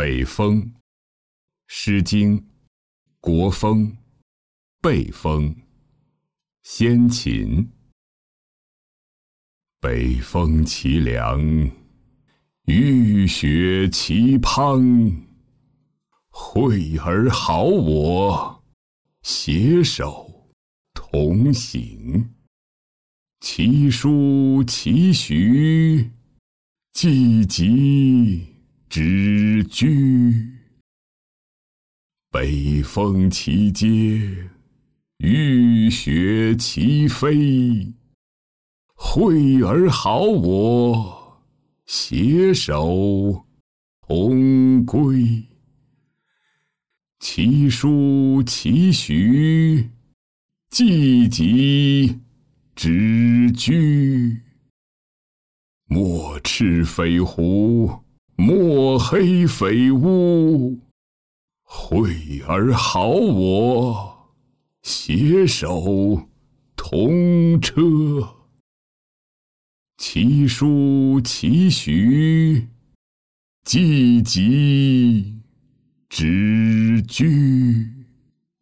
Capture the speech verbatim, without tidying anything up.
北风。诗经，国风，背风，先秦。北风其凉，雨雪其滂。惠而好我，携手同行。其书其徐，季疾之居。北风其嗟，雨雪其飞。惠而好我，携手同归。其书其徐，季疾之居。莫赤匪乎，莫黑匪吾。惠而好我，携手同车。其书其徐，季疾之居。